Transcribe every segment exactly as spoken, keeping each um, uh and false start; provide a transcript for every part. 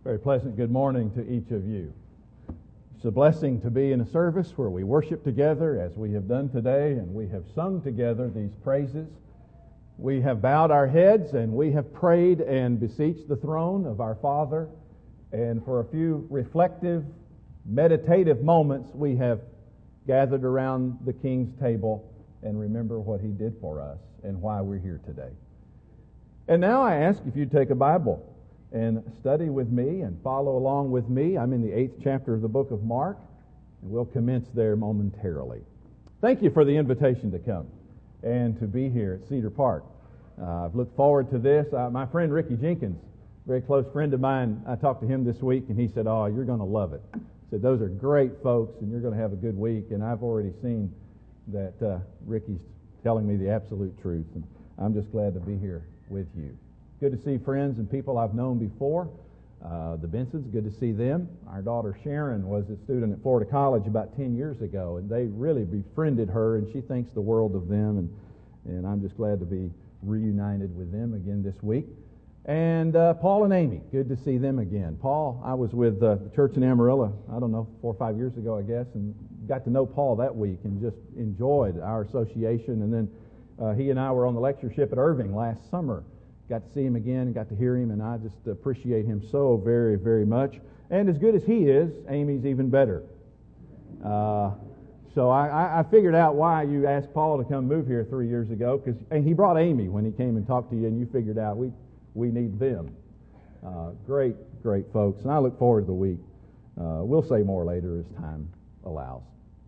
Very pleasant good morning to each of you. It's a blessing to be in a service where we worship together as we have done today, and we have sung together these praises. We have bowed our heads and we have prayed and beseeched the throne of our Father, and for a few reflective, meditative moments we have gathered around the King's table and remember what He did for us and why we're here today. And now I ask if you'd take a Bible and study with me and follow along with me. I'm in the eighth chapter of the book of Mark, and we'll commence there momentarily. Thank you for the invitation to come and to be here at Cedar Park. Uh, I've looked forward to this. Uh, my friend Ricky Jenkins, a very close friend of mine, I talked to him this week, and he said, oh, you're going to love it. He said, those are great folks, and you're going to have a good week. And I've already seen that uh, Ricky's telling me the absolute truth, and I'm just glad to be here with you. Good to see friends and people I've known before. Uh, the Bensons, good to see them. Our daughter Sharon was a student at Florida College about ten years ago, and they really befriended her, and she thinks the world of them, and, and I'm just glad to be reunited with them again this week. And uh, Paul and Amy, good to see them again. Paul, I was with uh, the church in Amarillo, I don't know, four or five years ago, I guess, and got to know Paul that week and just enjoyed our association. And then uh, he and I were on the lectureship at Irving last summer. Got to see him again and got to hear him, and I just appreciate him so very, very much. And as good as he is, Amy's even better. Uh, so I, I figured out why you asked Paul to come move here three years ago, because and he brought Amy when he came and talked to you, and you figured out we we need them. Uh, great, great folks, and I look forward to the week. Uh, we'll say more later as time allows.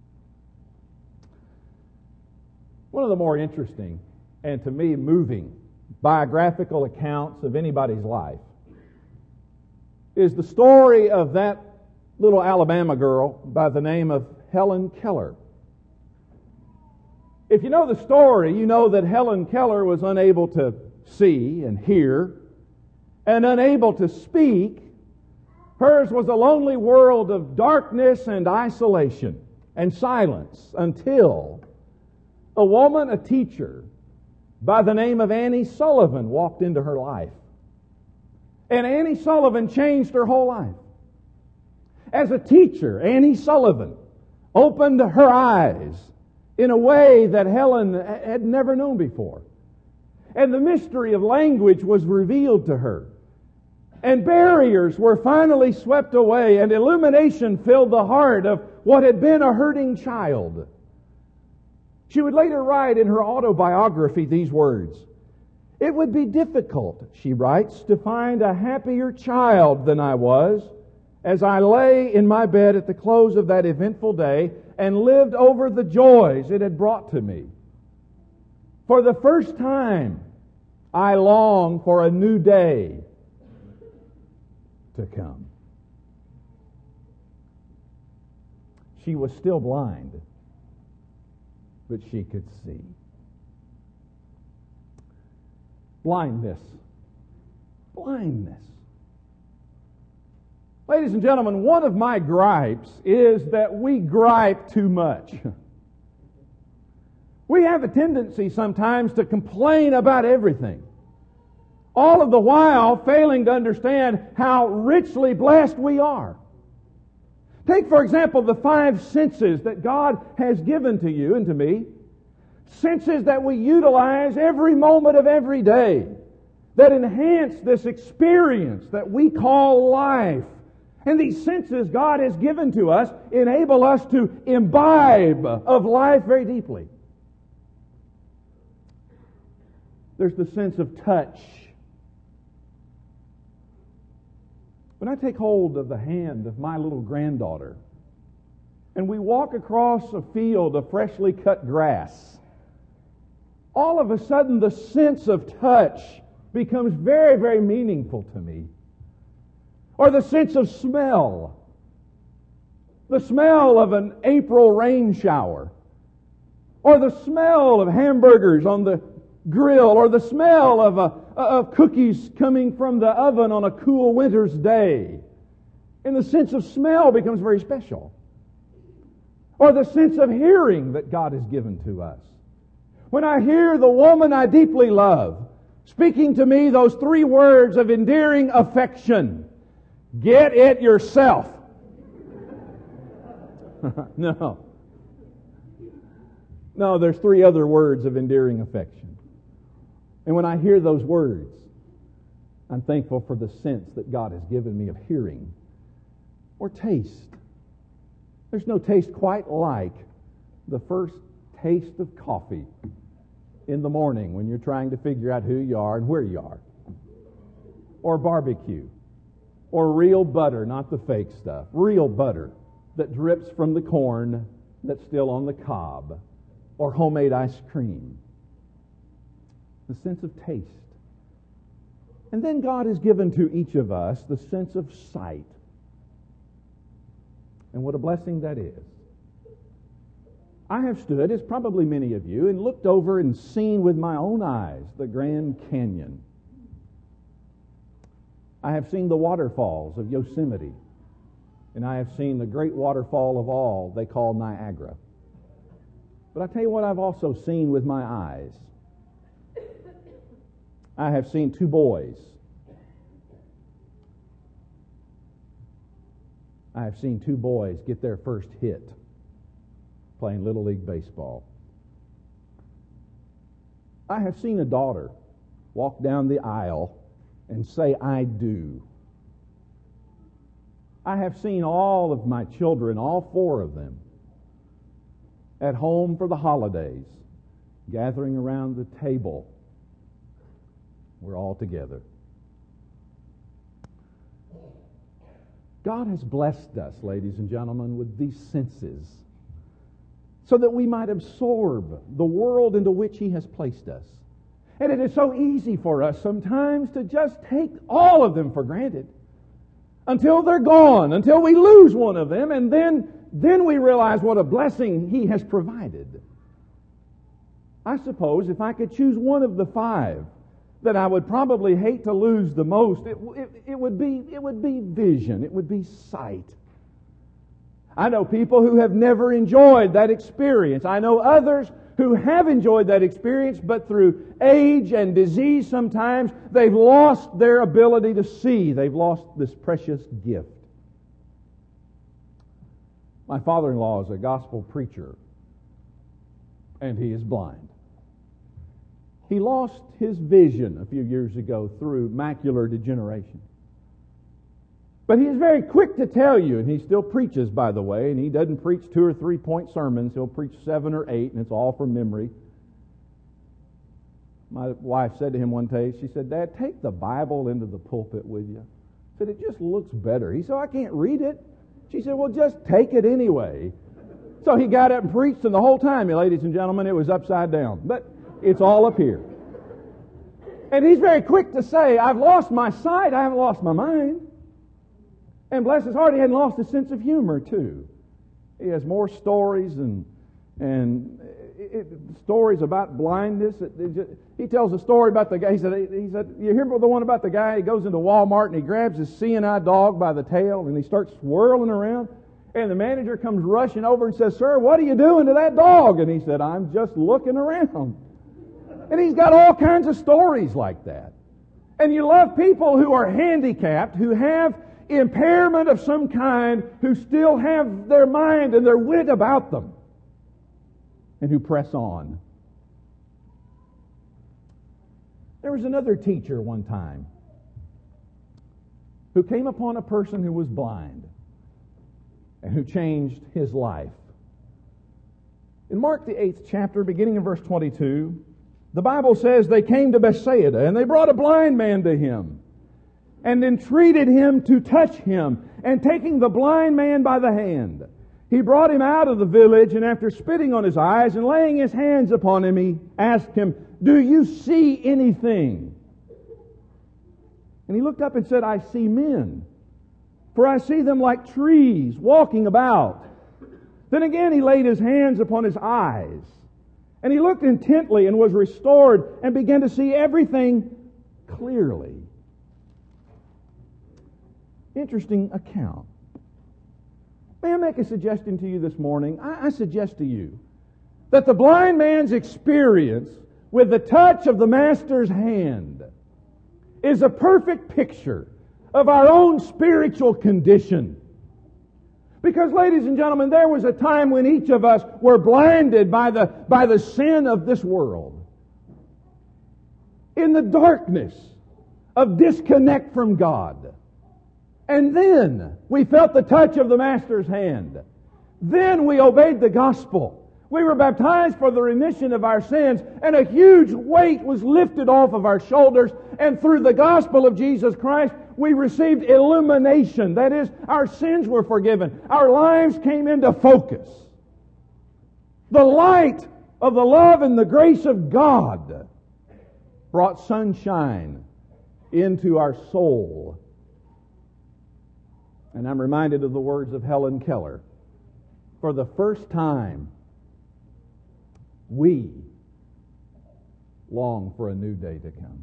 One of the more interesting, and to me moving, biographical accounts of anybody's life is the story of that little Alabama girl by the name of Helen Keller. If you know the story, you know that Helen Keller was unable to see and hear and unable to speak. Hers was a lonely world of darkness and isolation and silence until a woman, a teacher, by the name of Annie Sullivan walked into her life. And Annie Sullivan changed her whole life. As a teacher, Annie Sullivan opened her eyes in a way that Helen had never known before. And the mystery of language was revealed to her. And barriers were finally swept away, and illumination filled the heart of what had been a hurting child. She would later write in her autobiography these words. It would be difficult, she writes, to find a happier child than I was as I lay in my bed at the close of that eventful day and lived over the joys it had brought to me. For the first time, I long for a new day to come. She was still blind, but she could see. Blindness. Blindness. Ladies and gentlemen, one of my gripes is that we gripe too much. We have a tendency sometimes to complain about everything, all of the while failing to understand how richly blessed we are. Take, for example, the five senses that God has given to you and to me. Senses that we utilize every moment of every day, that enhance this experience that we call life. And these senses God has given to us enable us to imbibe of life very deeply. There's the sense of touch. When I take hold of the hand of my little granddaughter and we walk across a field of freshly cut grass, all of a sudden the sense of touch becomes very, very meaningful to me. Or the sense of smell. The smell of an April rain shower. Or the smell of hamburgers on the grill. Or the smell of a of cookies coming from the oven on a cool winter's day. And the sense of smell becomes very special. Or the sense of hearing that God has given to us. When I hear the woman I deeply love speaking to me those three words of endearing affection, Get it yourself. No. No, there's three other words of endearing affection. And when I hear those words, I'm thankful for the sense that God has given me of hearing or taste. There's no taste quite like the first taste of coffee in the morning when you're trying to figure out who you are and where you are. Or barbecue. Or real butter, not the fake stuff. Real butter that drips from the corn that's still on the cob. Or homemade ice cream. The sense of taste. And then God has given to each of us the sense of sight. And what a blessing that is. I have stood, as probably many of you, and looked over and seen with my own eyes the Grand Canyon. I have seen the waterfalls of Yosemite. And I have seen the great waterfall of all they call Niagara. But I tell you what I've also seen with my eyes. I have seen two boys. I have seen two boys get their first hit playing Little League Baseball. I have seen a daughter walk down the aisle and say, "I do." I have seen all of my children, all four of them, at home for the holidays, gathering around the table. We're all together. God has blessed us, ladies and gentlemen, with these senses so that we might absorb the world into which He has placed us. And it is so easy for us sometimes to just take all of them for granted until they're gone, until we lose one of them, and then, then we realize what a blessing He has provided. I suppose if I could choose one of the five that I would probably hate to lose the most, it, it, it would be, it would be vision. It would be sight. I know people who have never enjoyed that experience. I know others who have enjoyed that experience, but through age and disease sometimes, they've lost their ability to see. They've lost this precious gift. My father-in-law is a gospel preacher, and he is blind. He lost his vision a few years ago through macular degeneration. But he is very quick to tell you, and he still preaches, by the way, and he doesn't preach two or three point sermons. He'll preach seven or eight, and it's all from memory. My wife said to him one day, she said, "Dad, take the Bible into the pulpit with you." I said, "It just looks better." He said, "I can't read it." She said, "Well, just take it anyway." So he got up and preached, and the whole time, ladies and gentlemen, it was upside down. But it's all up here. And he's very quick to say, "I've lost my sight, I haven't lost my mind." And bless his heart, he hadn't lost his sense of humor, too. He has more stories and and it, stories about blindness. It, it just, he tells a story about the guy. He said, he said, "You hear the one about the guy? He goes into Walmart and he grabs his seeing eye dog by the tail and he starts swirling around. And the manager comes rushing over and says, 'Sir, what are you doing to that dog?' And he said, 'I'm just looking around.'" And he's got all kinds of stories like that. And you love people who are handicapped, who have impairment of some kind, who still have their mind and their wit about them, and who press on. There was another teacher one time who came upon a person who was blind and who changed his life. In Mark the eighth chapter, beginning in verse twenty-two, the Bible says they came to Bethsaida and they brought a blind man to him and entreated him to touch him. And taking the blind man by the hand, he brought him out of the village, and after spitting on his eyes and laying his hands upon him, he asked him, "Do you see anything?" And he looked up and said, "I see men, for I see them like trees walking about." Then again he laid his hands upon his eyes, and he looked intently and was restored and began to see everything clearly. Interesting account. May I make a suggestion to you this morning? I, I suggest to you that the blind man's experience with the touch of the Master's hand is a perfect picture of our own spiritual condition. Because, ladies and gentlemen, there was a time when each of us were blinded by the, by the sin of this world. In the darkness of disconnect from God. And then we felt the touch of the Master's hand. Then we obeyed the gospel. We were baptized for the remission of our sins, and a huge weight was lifted off of our shoulders, and through the gospel of Jesus Christ, we received illumination. That is, our sins were forgiven. Our lives came into focus. The light of the love and the grace of God brought sunshine into our soul. And I'm reminded of the words of Helen Keller. For the first time, we long for a new day to come.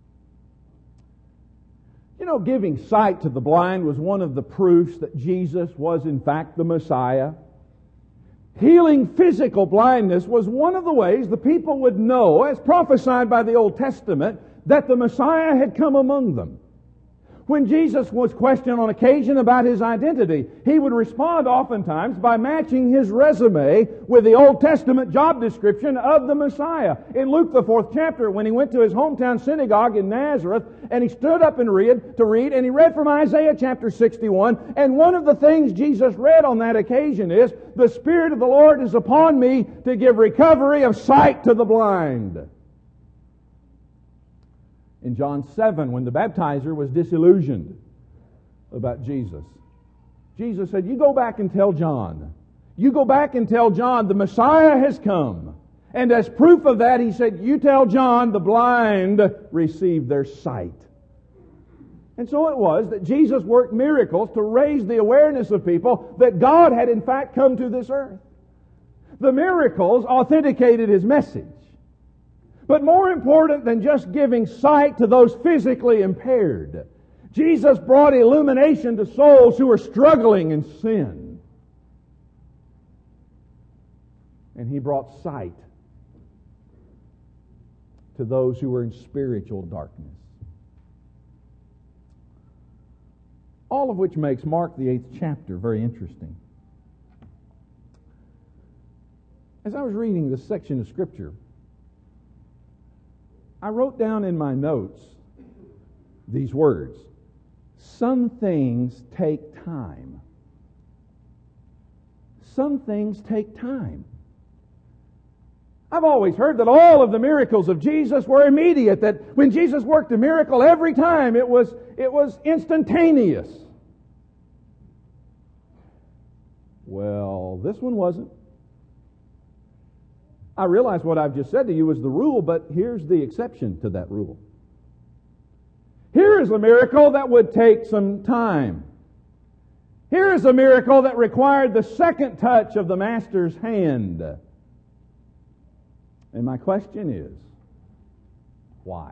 You know, giving sight to the blind was one of the proofs that Jesus was in fact the Messiah. Healing physical blindness was one of the ways the people would know, as prophesied by the Old Testament, that the Messiah had come among them. When Jesus was questioned on occasion about His identity, He would respond oftentimes by matching His resume with the Old Testament job description of the Messiah. In Luke, the fourth chapter, when He went to His hometown synagogue in Nazareth, and He stood up and read to read, and He read from Isaiah chapter sixty-one, and one of the things Jesus read on that occasion is, "The Spirit of the Lord is upon me to give recovery of sight to the blind." In John seven, when the baptizer was disillusioned about Jesus, Jesus said, you go back and tell John. You go back and tell John the Messiah has come. And as proof of that, He said, you tell John the blind receive their sight. And so it was that Jesus worked miracles to raise the awareness of people that God had in fact come to this earth. The miracles authenticated His message. But more important than just giving sight to those physically impaired, Jesus brought illumination to souls who were struggling in sin. And He brought sight to those who were in spiritual darkness. All of which makes Mark, the eighth chapter, very interesting. As I was reading this section of Scripture, I wrote down in my notes these words. Some things take time. Some things take time. I've always heard that all of the miracles of Jesus were immediate, that when Jesus worked a miracle every time, it was, it was instantaneous. Well, this one wasn't. I realize what I've just said to you is the rule, but here's the exception to that rule. Here is a miracle that would take some time. Here is a miracle that required the second touch of the Master's hand. And my question is, why?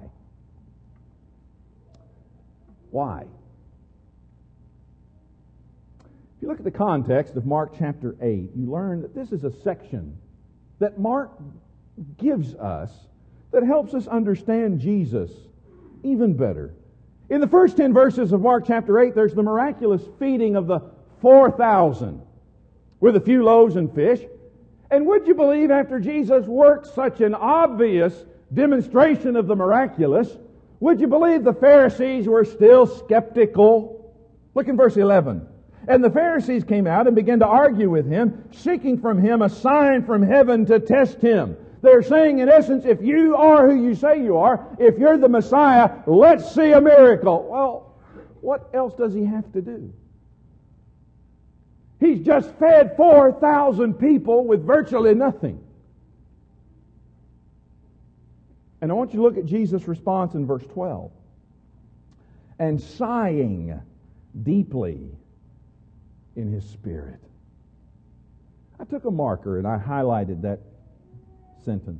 Why? If you look at the context of Mark chapter eight, you learn that this is a section that Mark gives us that helps us understand Jesus even better. In the first ten verses of Mark chapter eight, there's the miraculous feeding of the four thousand with a few loaves and fish. And would you believe after Jesus worked such an obvious demonstration of the miraculous, would you believe the Pharisees were still skeptical? Look in verse eleven. And the Pharisees came out and began to argue with Him, seeking from Him a sign from heaven to test Him. They're saying, in essence, if you are who you say you are, if you're the Messiah, let's see a miracle. Well, what else does He have to do? He's just fed four thousand people with virtually nothing. And I want you to look at Jesus' response in verse twelve. And sighing deeply in his spirit. I took a marker and I highlighted that sentence.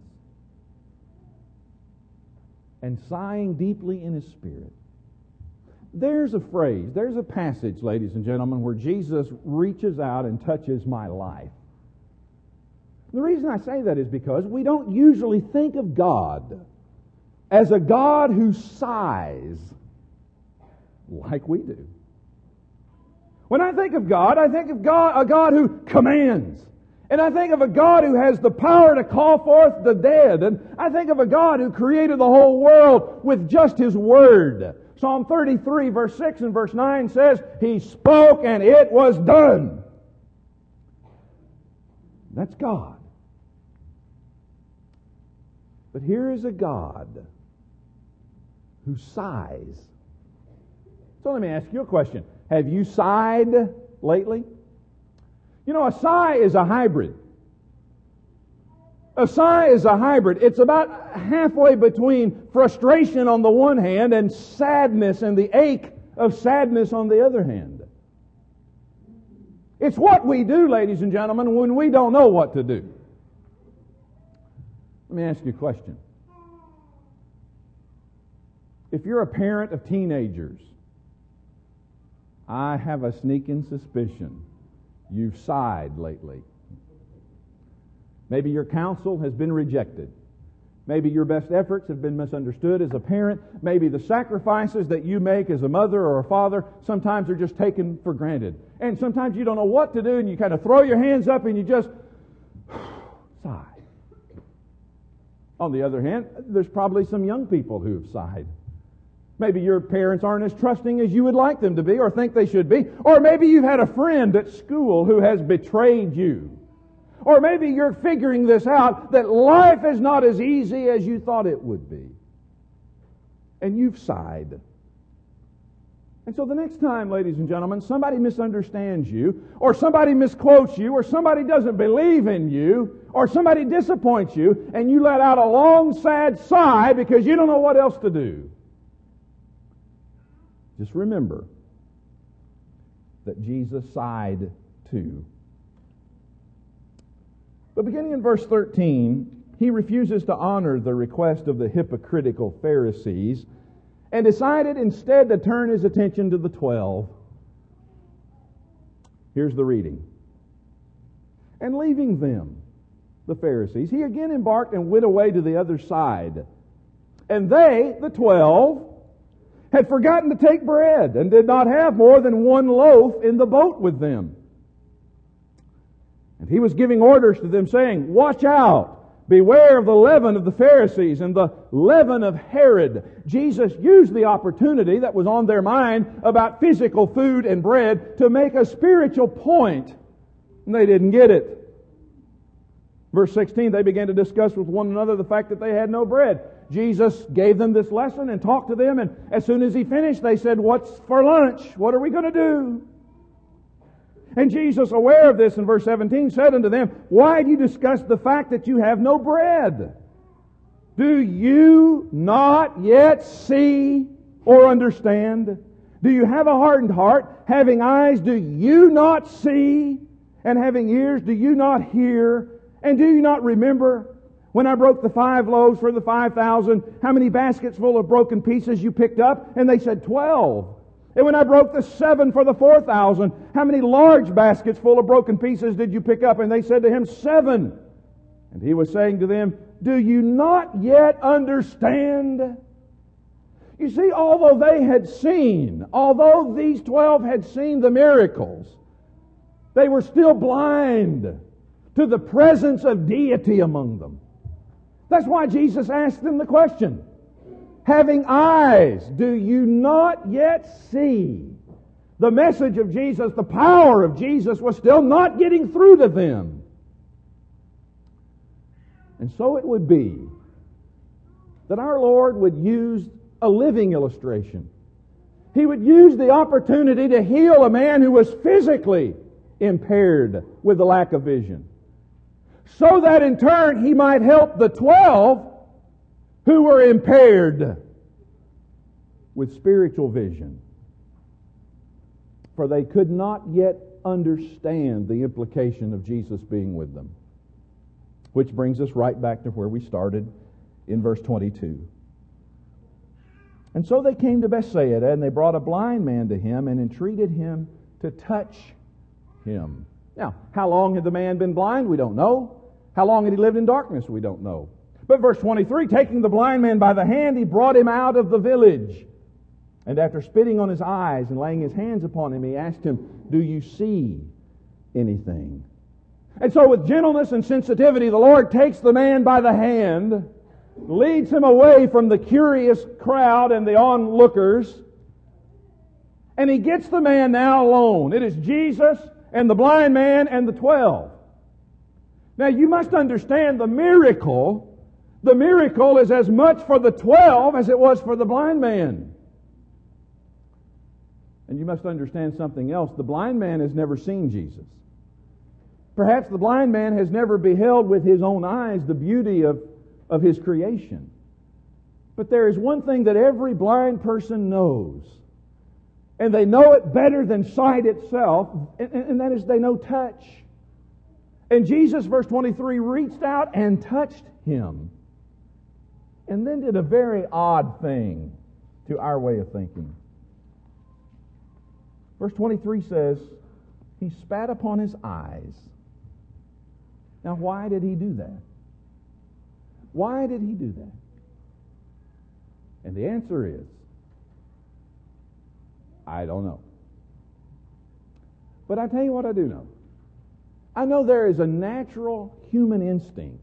And sighing deeply in his spirit. There's a phrase, there's a passage, ladies and gentlemen, where Jesus reaches out and touches my life. The reason I say that is because we don't usually think of God as a God who sighs like we do. When I think of God, I think of God, a God who commands. And I think of a God who has the power to call forth the dead. And I think of a God who created the whole world with just His Word. Psalm thirty-three, verse six and verse nine says, He spoke and it was done. That's God. But here is a God who sighs. So let me ask you a question. Have you sighed lately? You know, a sigh is a hybrid. A sigh is a hybrid. It's about halfway between frustration on the one hand and sadness and the ache of sadness on the other hand. It's what we do, ladies and gentlemen, when we don't know what to do. Let me ask you a question. If you're a parent of teenagers, I have a sneaking suspicion you've sighed lately. Maybe your counsel has been rejected. Maybe your best efforts have been misunderstood as a parent. Maybe the sacrifices that you make as a mother or a father sometimes are just taken for granted. And sometimes you don't know what to do and you kind of throw your hands up and you just sigh. On the other hand, there's probably some young people who have sighed. Maybe your parents aren't as trusting as you would like them to be or think they should be. Or maybe you've had a friend at school who has betrayed you. Or maybe you're figuring this out, that life is not as easy as you thought it would be. And you've sighed. And so the next time, ladies and gentlemen, somebody misunderstands you, or somebody misquotes you, or somebody doesn't believe in you, or somebody disappoints you, and you let out a long, sad sigh because you don't know what else to do, just remember that Jesus sighed too. But beginning in verse thirteen, He refuses to honor the request of the hypocritical Pharisees and decided instead to turn His attention to the twelve. Here's the reading. And leaving them, the Pharisees, He again embarked and went away to the other side. And they, the twelve, had forgotten to take bread and did not have more than one loaf in the boat with them. And He was giving orders to them, saying, Watch out! Beware of the leaven of the Pharisees and the leaven of Herod. Jesus used the opportunity that was on their mind about physical food and bread to make a spiritual point, and they didn't get it. Verse sixteen, they began to discuss with one another the fact that they had no bread. Jesus gave them this lesson and talked to them, and as soon as He finished, they said, What's for lunch? What are we going to do? And Jesus, aware of this in verse seventeen, said unto them, Why do you discuss the fact that you have no bread? Do you not yet see or understand? Do you have a hardened heart? Having eyes, do you not see? And having ears, do you not hear? And do you not remember when I broke the five loaves for the five thousand, how many baskets full of broken pieces you picked up? And they said, Twelve. And when I broke the seven for the four thousand, how many large baskets full of broken pieces did you pick up? And they said to Him, Seven. And He was saying to them, Do you not yet understand? You see, although they had seen, although these twelve had seen the miracles, they were still blind to the presence of deity among them. That's why Jesus asked them the question, Having eyes, do you not yet see? The message of Jesus, the power of Jesus was still not getting through to them. And so it would be that our Lord would use a living illustration. He would use the opportunity to heal a man who was physically impaired with the lack of vision, so that in turn He might help the twelve who were impaired with spiritual vision. For they could not yet understand the implication of Jesus being with them. Which brings us right back to where we started in verse twenty-two. And so they came to Bethsaida, and they brought a blind man to Him and entreated Him to touch Him. Now, how long had the man been blind? We don't know. How long had he lived in darkness? We don't know. But verse twenty-three, taking the blind man by the hand, He brought him out of the village. And after spitting on his eyes and laying his hands upon him, he asked him, "Do you see anything?" And so with gentleness and sensitivity, the Lord takes the man by the hand, leads him away from the curious crowd and the onlookers, and He gets the man now alone. It is Jesus and the blind man and the twelve. Now you must understand the miracle. The miracle is as much for the twelve as it was for the blind man. And you must understand something else. The blind man has never seen Jesus. Perhaps the blind man has never beheld with his own eyes the beauty of, of His creation. But there is one thing that every blind person knows, and they know it better than sight itself, and, and that is they know touch. And Jesus, verse twenty-three, reached out and touched him, and then did a very odd thing to our way of thinking. Verse twenty-three says, He spat upon his eyes. Now, why did He do that? Why did He do that? And the answer is, I don't know. But I tell you what I do know. I know there is a natural human instinct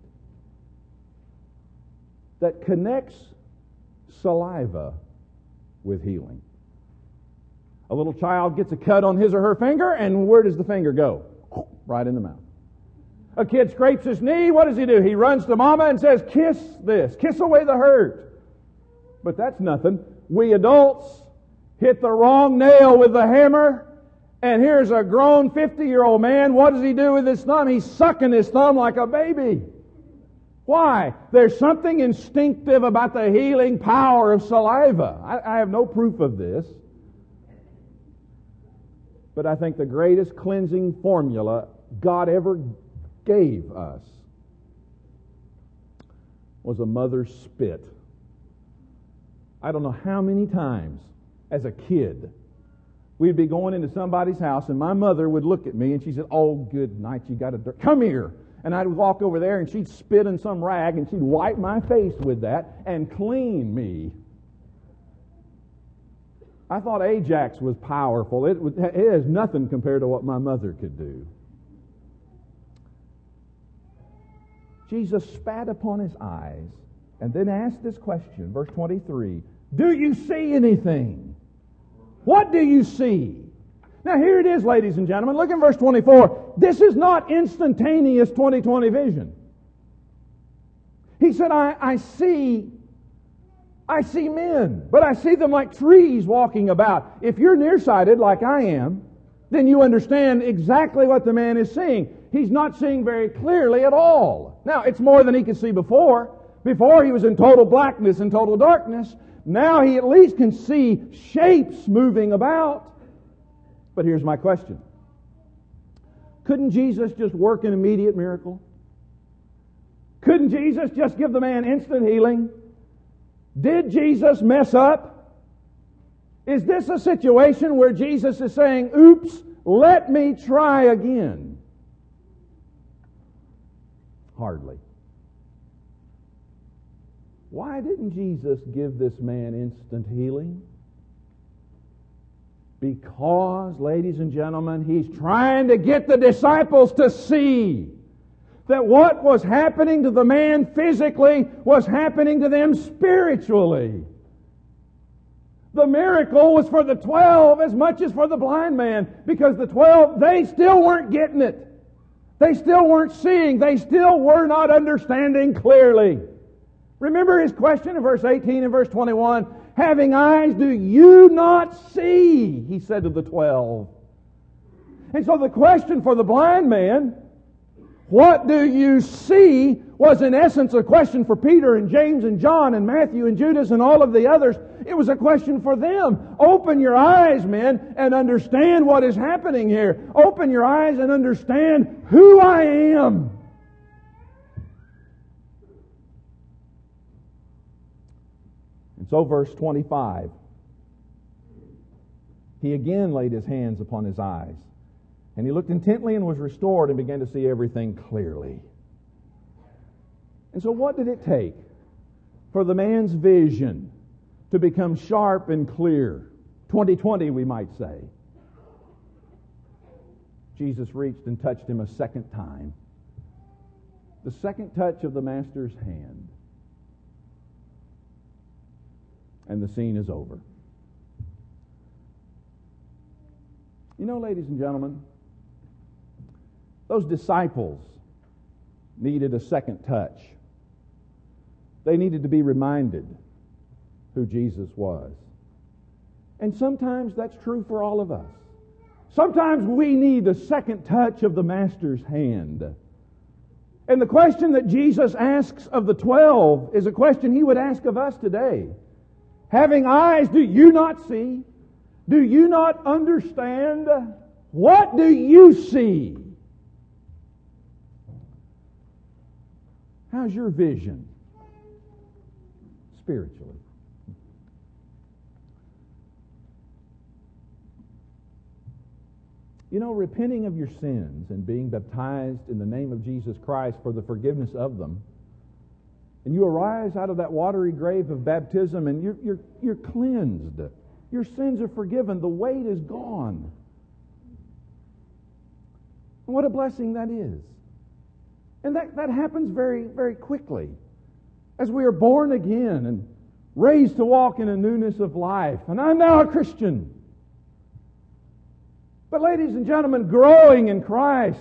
that connects saliva with healing. A little child gets a cut on his or her finger, and where does the finger go? Right in the mouth. A kid scrapes his knee, what does he do? He runs to mama and says, "Kiss this, kiss away the hurt." But that's nothing. We adults hit the wrong nail with the hammer, and here's a grown fifty-year-old man. What does he do with his thumb? He's sucking his thumb like a baby. Why? There's something instinctive about the healing power of saliva. I, I have no proof of this. But I think the greatest cleansing formula God ever gave us was a mother's spit. I don't know how many times as a kid we'd be going into somebody's house and my mother would look at me and she said, "Oh, good night, you got a dirt. Come here." And I'd walk over there and she'd spit in some rag and she'd wipe my face with that and clean me. I thought Ajax was powerful. It, was, it is nothing compared to what my mother could do. Jesus spat upon his eyes and then asked this question, verse twenty-three, "Do you see anything?" What do you see? Now here it is, ladies and gentlemen. Look at verse twenty-four. This is not instantaneous twenty twenty vision. He said, I, I see I see men, but I see them like trees walking about. If you're nearsighted like I am, then you understand exactly what the man is seeing. He's not seeing very clearly at all. Now, it's more than he could see before. Before he was in total blackness and total darkness. Now he at least can see shapes moving about. But here's my question. Couldn't Jesus just work an immediate miracle? Couldn't Jesus just give the man instant healing? Did Jesus mess up? Is this a situation where Jesus is saying, "Oops, let me try again"? Hardly. Why didn't Jesus give this man instant healing? Because, ladies and gentlemen, He's trying to get the disciples to see that what was happening to the man physically was happening to them spiritually. The miracle was for the twelve as much as for the blind man, because the twelve, they still weren't getting it. They still weren't seeing. They still were not understanding clearly. Remember his question in verse eighteen and verse twenty-one. "Having eyes, do you not see?" He said to the twelve. And so the question for the blind man, "What do you see?" was in essence a question for Peter and James and John and Matthew and Judas and all of the others. It was a question for them. Open your eyes, men, and understand what is happening here. Open your eyes and understand who I am. And so verse twenty-five, he again laid his hands upon his eyes. And he looked intently and was restored and began to see everything clearly. And so what did it take for the man's vision to become sharp and clear? twenty twenty, we might say. Jesus reached and touched him a second time. The second touch of the Master's hand. And the scene is over. You know, ladies and gentlemen, those disciples needed a second touch. They needed to be reminded who Jesus was. And sometimes that's true for all of us. Sometimes we need the second touch of the Master's hand. And the question that Jesus asks of the twelve is a question He would ask of us today. Having eyes, do you not see? Do you not understand? What do you see? How's your vision spiritually? You know, repenting of your sins and being baptized in the name of Jesus Christ for the forgiveness of them, and you arise out of that watery grave of baptism and you're, you're, you're cleansed. Your sins are forgiven. The weight is gone. And what a blessing that is. And that, that happens very, very quickly. As we are born again and raised to walk in a newness of life. And I'm now a Christian. But ladies and gentlemen, growing in Christ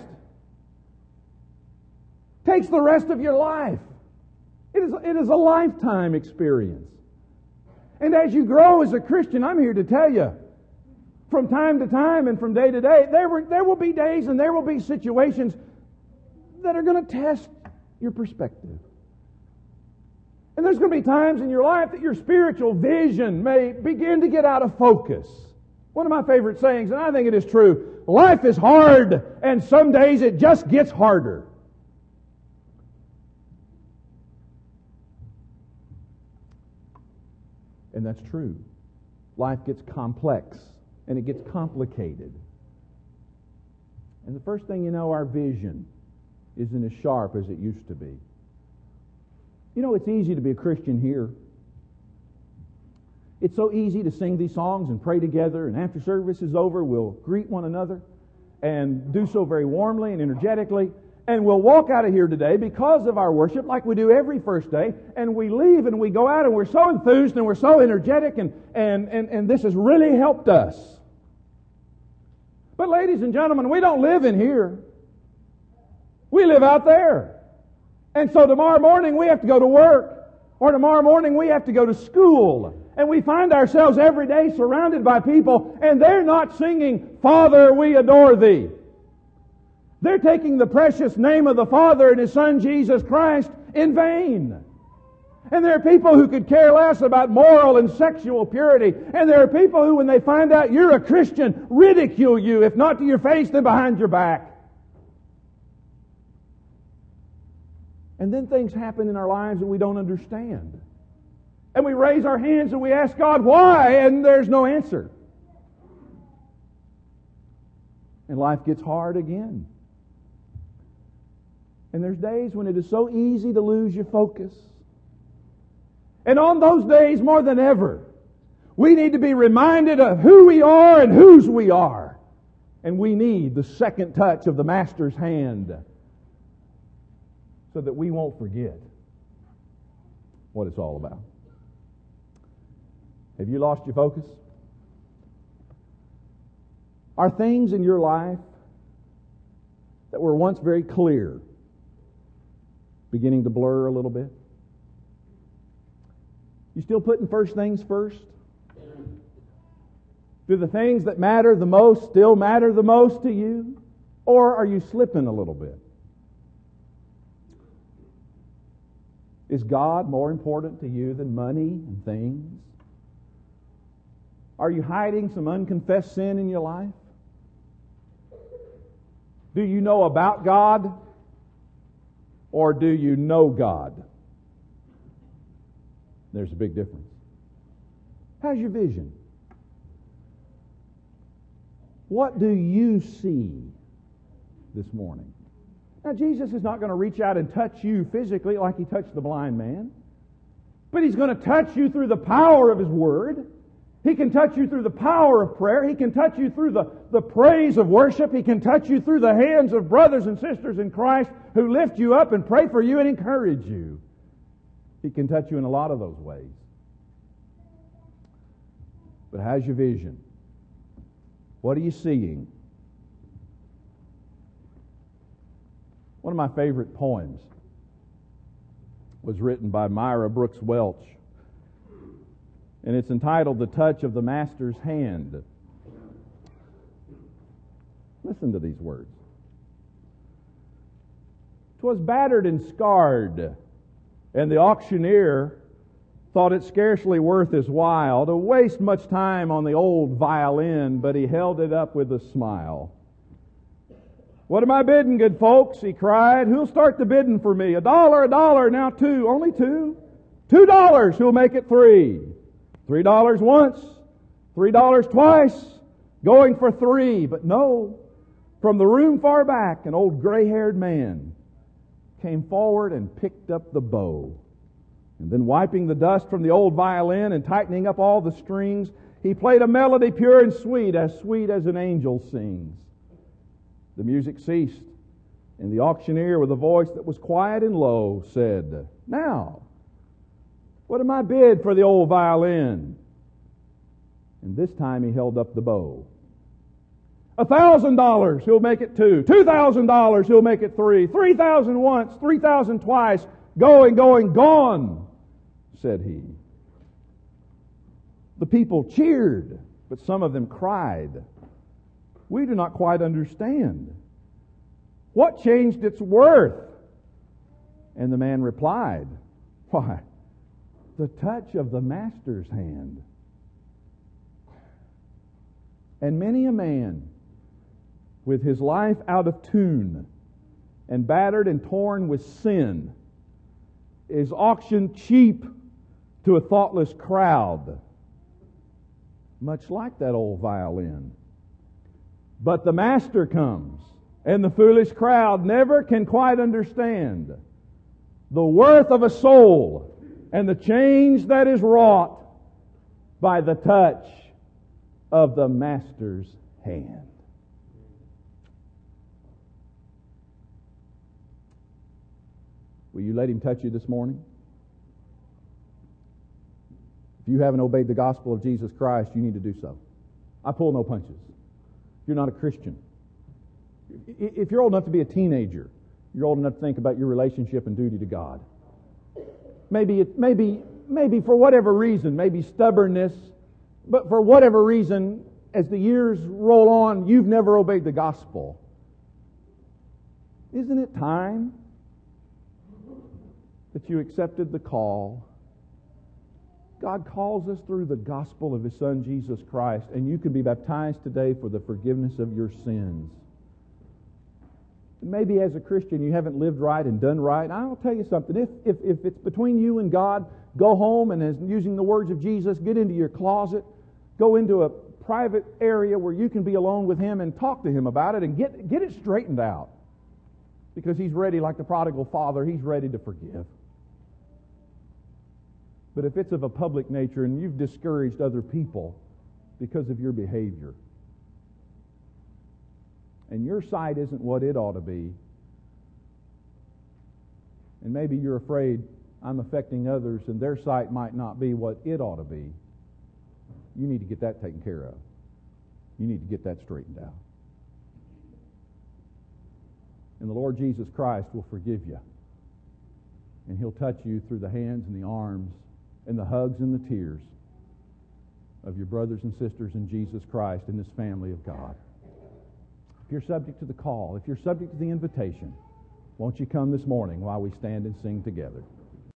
takes the rest of your life. It is, it is a lifetime experience. And as you grow as a Christian, I'm here to tell you, from time to time and from day to day, there, were, there will be days and there will be situations that are going to test your perspective. And there's going to be times in your life that your spiritual vision may begin to get out of focus. One of my favorite sayings, and I think it is true, life is hard, and some days it just gets harder. And that's true. Life gets complex, and it gets complicated. And the first thing you know, our vision isn't as sharp as it used to be. You know, it's easy to be a Christian here. It's so easy to sing these songs and pray together, and after service is over, we'll greet one another and do so very warmly and energetically. And we'll walk out of here today because of our worship like we do every first day, and we leave and we go out and we're so enthused and we're so energetic, and, and, and, and this has really helped us. But ladies and gentlemen, we don't live in here. We live out there. And so tomorrow morning we have to go to work, or tomorrow morning we have to go to school. And we find ourselves every day surrounded by people, and they're not singing, "Father, we adore Thee." They're taking the precious name of the Father and His Son, Jesus Christ, in vain. And there are people who could care less about moral and sexual purity. And there are people who, when they find out you're a Christian, ridicule you, if not to your face, then behind your back. And then things happen in our lives that we don't understand. And we raise our hands and we ask God, why? And there's no answer. And life gets hard again. And there's days when it is so easy to lose your focus. And on those days, more than ever, we need to be reminded of who we are and whose we are. And we need the second touch of the Master's hand so that we won't forget what it's all about. Have you lost your focus? Are things in your life that were once very clear beginning to blur a little bit? You still putting first things first? Do the things that matter the most still matter the most to you? Or are you slipping a little bit? Is God more important to you than money and things? Are you hiding some unconfessed sin in your life? Do you know about God? Or do you know God? There's a big difference. How's your vision? What do you see this morning? Now, Jesus is not going to reach out and touch you physically like He touched the blind man. But He's going to touch you through the power of His Word. He can touch you through the power of prayer. He can touch you through the, the praise of worship. He can touch you through the hands of brothers and sisters in Christ who lift you up and pray for you and encourage you. He can touch you in a lot of those ways. But how's your vision? What are you seeing? One of my favorite poems was written by Myra Brooks Welch, and it's entitled "The Touch of the Master's Hand." Listen to these words. "'Twas battered and scarred, and the auctioneer thought it scarcely worth his while to waste much time on the old violin, but he held it up with a smile. 'What am I bidding, good folks?' he cried. 'Who'll start the bidding for me? A dollar, a dollar, now two, only two. Two dollars, who'll make it three? Three dollars once, three dollars twice, going for three.' But no, from the room far back, an old gray-haired man came forward and picked up the bow. And then wiping the dust from the old violin and tightening up all the strings, he played a melody pure and sweet, as sweet as an angel sings. The music ceased, and the auctioneer, with a voice that was quiet and low, said, 'Now, what am I bid for the old violin?' And this time he held up the bow. 'A thousand dollars, he'll make it two. Two thousand dollars, he'll make it three. Three thousand once, three thousand twice. Going, going, gone,' said he. The people cheered, but some of them cried, 'We do not quite understand. What changed its worth?' And the man replied, 'Why, the touch of the master's hand.' And many a man, with his life out of tune and battered and torn with sin, is auctioned cheap to a thoughtless crowd, much like that old violin. But the master comes, and the foolish crowd never can quite understand the worth of a soul and the change that is wrought by the touch of the master's hand." Will you let Him touch you this morning? If you haven't obeyed the gospel of Jesus Christ, you need to do so. I pull no punches. You're not a Christian. If you're old enough to be a teenager, you're old enough to think about your relationship and duty to God. Maybe, it, maybe, maybe for whatever reason, maybe stubbornness, but for whatever reason, as the years roll on, you've never obeyed the gospel. Isn't it time that you accepted the call? God calls us through the gospel of His Son, Jesus Christ, and you can be baptized today for the forgiveness of your sins. Maybe as a Christian you haven't lived right and done right. I'll tell you something. If, if, if it's between you and God, go home and, as using the words of Jesus, get into your closet, go into a private area where you can be alone with Him and talk to Him about it and get, get it straightened out. Because He's ready, like the prodigal father, He's ready to forgive. But if it's of a public nature and you've discouraged other people because of your behavior, and your sight isn't what it ought to be, and maybe you're afraid I'm affecting others and their sight might not be what it ought to be, you need to get that taken care of. You need to get that straightened out. And the Lord Jesus Christ will forgive you. And He'll touch you through the hands and the arms and the hugs and the tears of your brothers and sisters in Jesus Christ in this family of God. If you're subject to the call, if you're subject to the invitation, won't you come this morning while we stand and sing together?